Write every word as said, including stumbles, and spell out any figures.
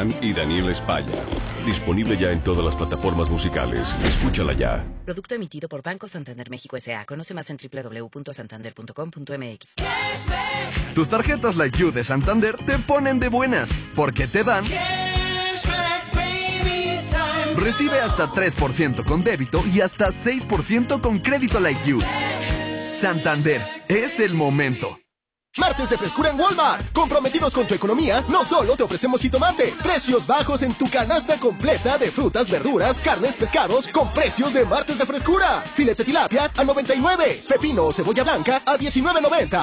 Legrand y Daniel España. Disponible ya en todas las plataformas musicales. Escúchala ya. Producto emitido por Banco Santander México S A. Conoce más en doble u doble u doble u punto santander punto com punto m x. Tus tarjetas Like You de Santander te ponen de buenas, porque te dan... Recibe hasta tres por ciento con débito y hasta seis por ciento con crédito Like You. Santander, es el momento. Martes de frescura en Walmart. Comprometidos con tu economía, no solo te ofrecemos jitomate. Precios bajos en tu canasta completa de frutas, verduras, carnes, pescados, con precios de martes de frescura. Filete tilapia a noventa y nueve. Pepino o cebolla blanca a diecinueve noventa.